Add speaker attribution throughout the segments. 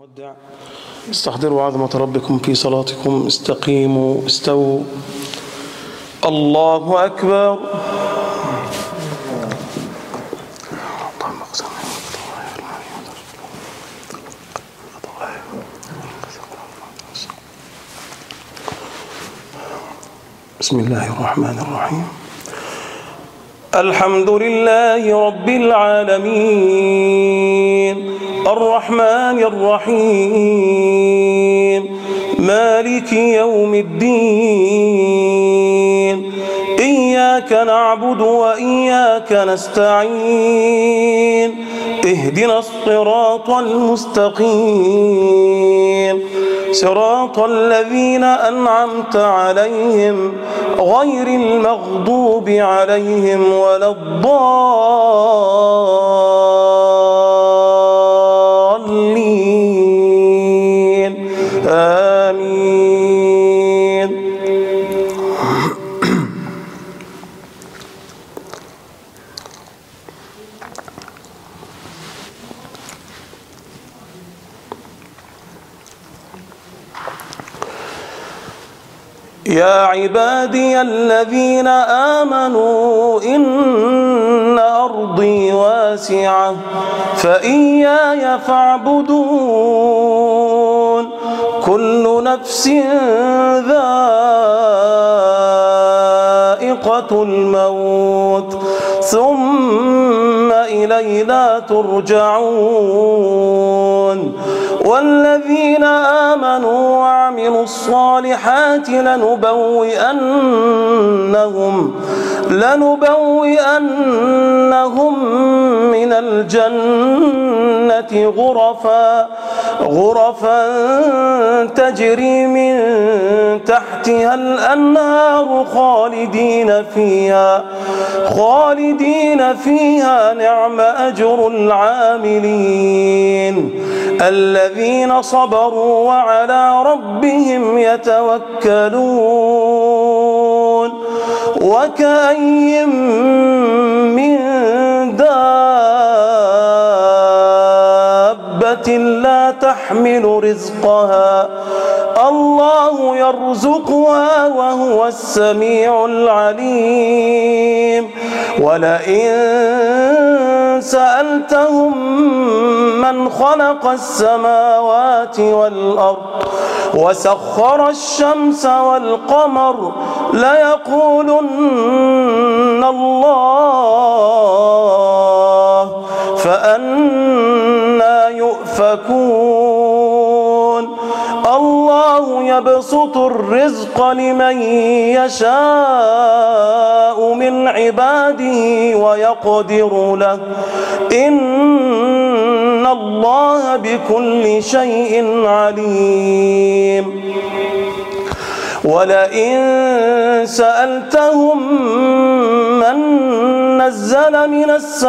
Speaker 1: المودع. استحضروا عظمة ربكم في صلاتكم، استقيموا استووا. الله أكبر. بسم الله الرحمن الرحيم. الحمد لله رب العالمين الرحمن الرحيم مالك يوم الدين. إياك نعبد وإياك نستعين. اهدنا الصراط المستقيم، صراط الذين أنعمت عليهم غير المغضوب عليهم ولا الضالين. آمين. يا عبادي الذين آمنوا إن أرضي واسعة فإياي فاعبدون. كل نفس ذائقة الموت ثم إلينا ترجعون. والذين آمنوا وعملوا الصالحات لنبوئنهم من الجنة غرفا تجري من تحتها الأنهار خالدين فيها. نعم أجر العاملين الذين صبروا وعلى ربهم يتوكلون. وكأين من دابة لا تحمل رزقها الله يرزقها وهو السميع العليم. ولئن سألتهم من خلق السماوات والأرض وسخر الشمس والقمر ليقولن الله فأنى يؤفكون. الله يبسط الرزق لمن يشاء من عباده ويقدر له إن الله بكل شيء عليم. ولئن سألتهم من نزل من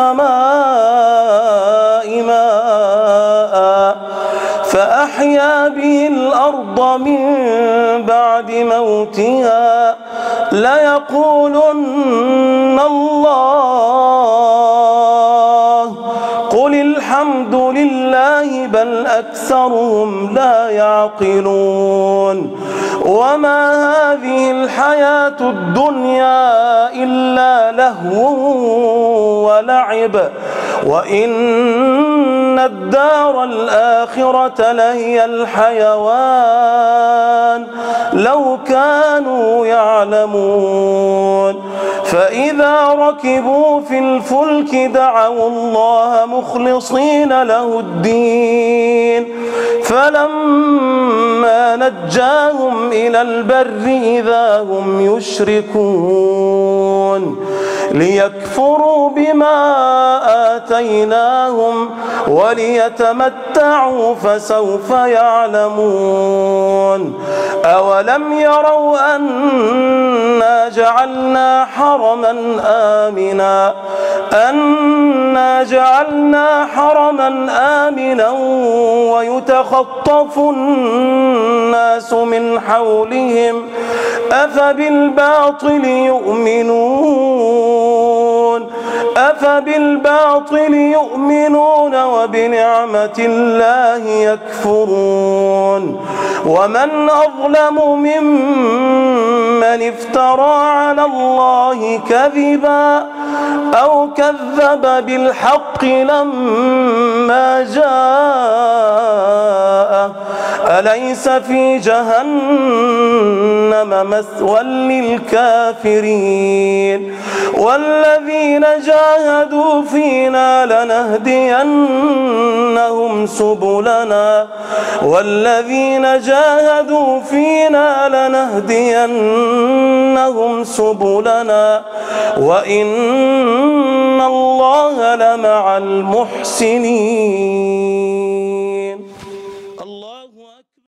Speaker 1: السماء ماء فأحيا به الأرض من بعد موتها ليقولن الله. قل الحمد لله بل أكثرهم لا يعقلون. وما هذه الحياة الدنيا إلا لهو ولعب وإن الدار الآخرة لهي الحيوان لو كانوا يعلمون. فإذا ركبوا في الفلك دعوا الله مخلصين له الدين فلما نجاهم إلى البر إذا هم يشركون. ليكفروا بما آتيناهم وليتمتعوا فسوف يعلمون. أولم يروا أنا جعلنا حرما آمنا ويتخطف الناس من حولهم أفبالباطل يؤمنون. أفبالباطل يؤمنون وبنعمة الله يكفرون ومن أظلم ممن افترى على الله كذبا أو كذب بالحق لما جاءه أليس في جهنم مثوى للكافرين والذين جاهدوا فينا لنهدينهم سبلنا وإن الله لمع المحسنين.